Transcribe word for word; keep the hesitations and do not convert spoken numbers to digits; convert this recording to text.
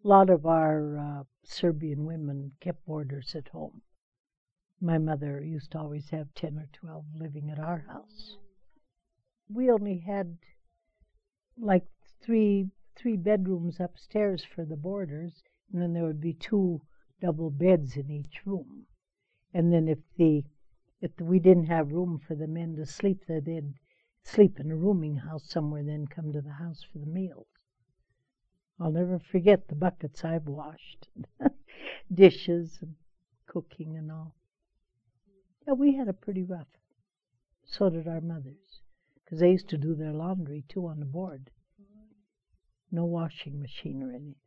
A lot of our uh, Serbian women kept boarders at home. My mother used to always have ten or twelve living at our house. We only had like three three bedrooms upstairs for the boarders, and then there would be two double beds in each room. And then if the if we didn't have room for the men to sleep there, they'd sleep in a rooming house somewhere, then come to the house for the meals. I'll never forget the buckets I've washed, dishes and cooking and all. Yeah, we had it pretty rough. So did our mothers, because they used to do their laundry too on the board. No washing machine or anything.